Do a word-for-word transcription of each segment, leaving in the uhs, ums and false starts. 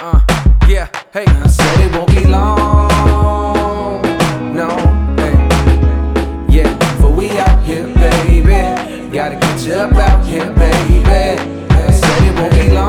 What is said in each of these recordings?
Uh, yeah, hey. I said it won't be long, no, hey. Yeah, for we out here, baby. Gotta get you up out here, baby. I said it won't be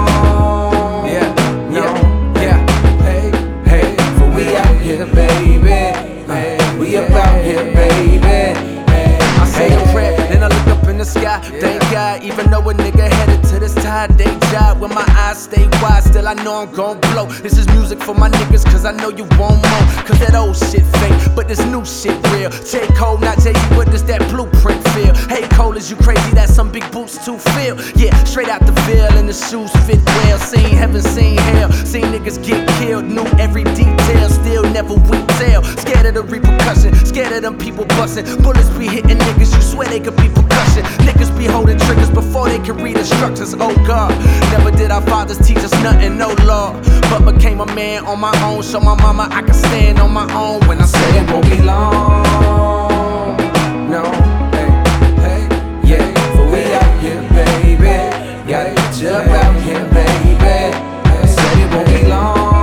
long, Yeah, no, yeah, hey, hey. For we out here, baby. Hey, we up out here, baby. I say a prayer, then I look up in the sky. Thank God, even though a nigga headed to this tired day job, when my eyes stay wide, still I know I'm gon' blow. This is music for my niggas, cause I know you want more. Cause that old shit fake, but this new shit real. J. Cole, not Jay-Z, but this that blueprint feel. Hey Cole, is you crazy? That's some big boots to feel. Yeah, straight out the Ville, and the shoes fit well. Seen heaven, seen hell, seen niggas get killed. Knew every detail, still never we tell. Scared of the repercussion, scared of them people bustin'. Bullets be hitting niggas, you swear they could be percussion. Niggas be holding triggers before they can read instructions. Oh God, never did our fathers teach us nothing, no law. But became a man on my own, show my mama I can stand on my own. When I Said say it won't be long, no, hey, hey, yeah. For we out here, baby. Gotta get you up out here, baby. I said it won't be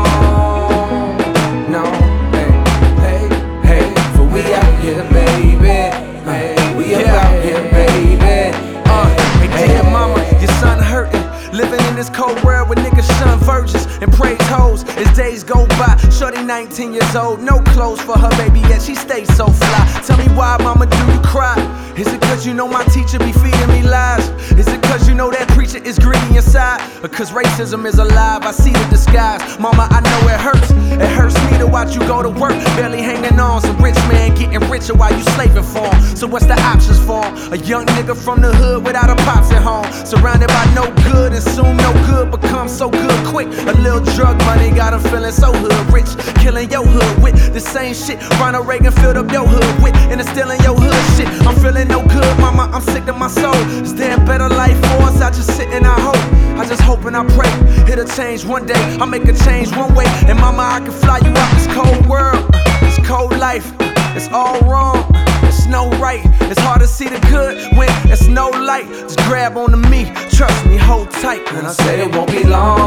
long, no, hey, hey, hey. For we out here, baby. Hey, we up out here, baby. Uh, hey, dear mama, your son hurtin'. Living in this cold world with niggas shun virgins and praise hoes as days go by. Shorty nineteen years old, no clothes for her baby, yet she stays so fly. Tell me why, mama, do you cry? Is it cause you know my teacher be feeding me lies? Is it cause you know that preacher is greedy inside? Or cause racism is alive, I see the disguise. Mama, I know it hurts. It hurts me to watch you go to work, barely hanging on. Some rich man getting richer while you slaving for him. So what's the options for him? A young nigga from the hood without a pops at home, surrounded by no good, and soon no good becomes so good quick. A little drug money got him feeling so hood rich, killing your hood with the same shit Ronald Reagan filled up your hood with, and instilling your hood shit. I'm feeling no good, mama, I'm sick to my soul. Is there a better life for us? I just sit and I hope, I just hope and I pray it'll change one day. I'll make a change one way, and mama, I can fly you out this cold world, this cold life. It's all wrong, it's no right. It's hard to see the good when it's no light. Just grab onto me, trust me, hold tight. And I said it won't be long,